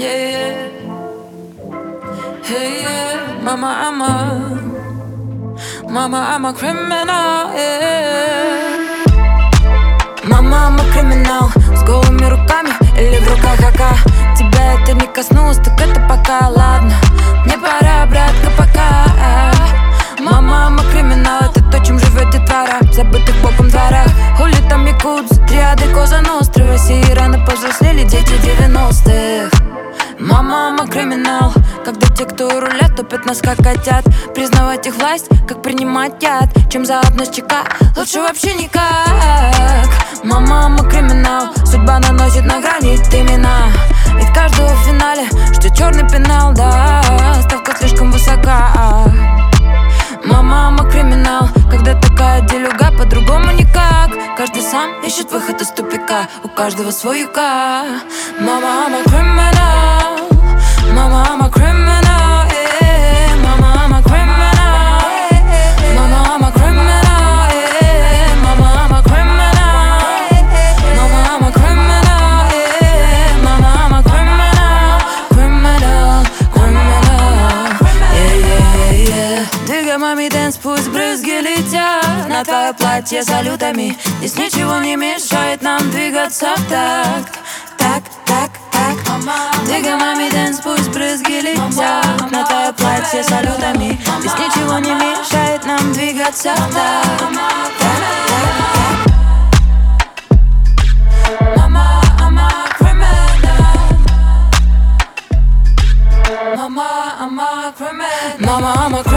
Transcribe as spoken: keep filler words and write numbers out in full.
yeah. Hey, yeah. Mama, I'm a Mama, I'm a criminal, yeah. Мама, I'm a criminal. С голыми руками или в руках АК. Тебя это не коснулось, так это пока. Ладно, мне пора, братка, пока. Мама, I'm a criminal. Это то, чем живет детвора в забытых боком дворах. Хули там якудзы, триады, Коза Ностры. В России рано повзрослели дети девяностых. Мама, I'm a criminal. Когда те, кто у руля, топят нас как котят. Признавать их власть, как принимать яд. Чем заодно с ЧК, лучше вообще никак. Мама, I'm a criminal. Судьба наносит на гранит имена. Ведь в каждого в финале ждет черный пенал, да. Ставка слишком высока. Мама, I'm a criminal. Когда такая делюга, по-другому никак. Каждый сам ищет выход из тупика. У каждого свой юка. Мама, I'm a criminal. Mama, I'm a criminal, yeah. Mama, I'm a criminal. Mama, I'm a criminal, yeah. Mama, I'm a criminal. Mama, I'm a criminal, yeah. Mama, I'm a criminal. Criminal, criminal, yeah, yeah, yeah. Двигай, мами, дэнс, пусть брызги летят на твое платье салютами. Здесь ничего не мешает нам двигаться в такт. Так, так, так. Двигай, мами, дэнс, пусть брызги летят на твое платье салютами. Здесь ничего не мешает нам двигаться в такт. Мама, I'm a criminal. Mama, I'm a criminal. Mama, I'm a criminal.